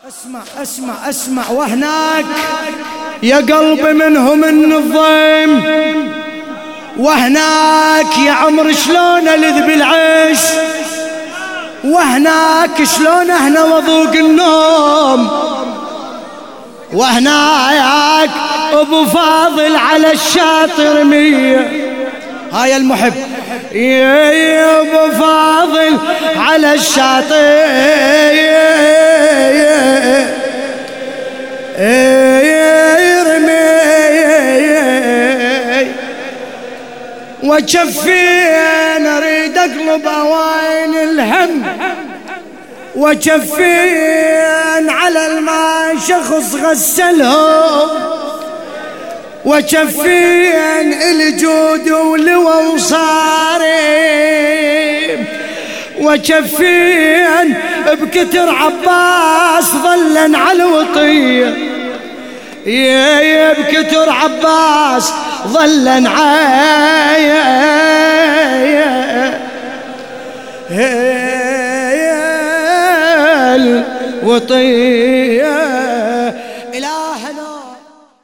اسمع اسمع اسمع وهناك يا قلبي منهم النظيم، وهناك يا عمر شلون الذ بالعيش، وهناك شلون اهنا وضوق النوم، وهناك ابو فاضل على الشاطر مية. هاي المحب يا ابو فاضل على الشاطر وجفين اريد اقلب اوين الهم، وجفين على الماء شخص غسلهم، وجفين الجود ولو صارم، وجفين بكتر عباس ظلا على الوطيه، يا بكتر عباس ظلا على الوطيه.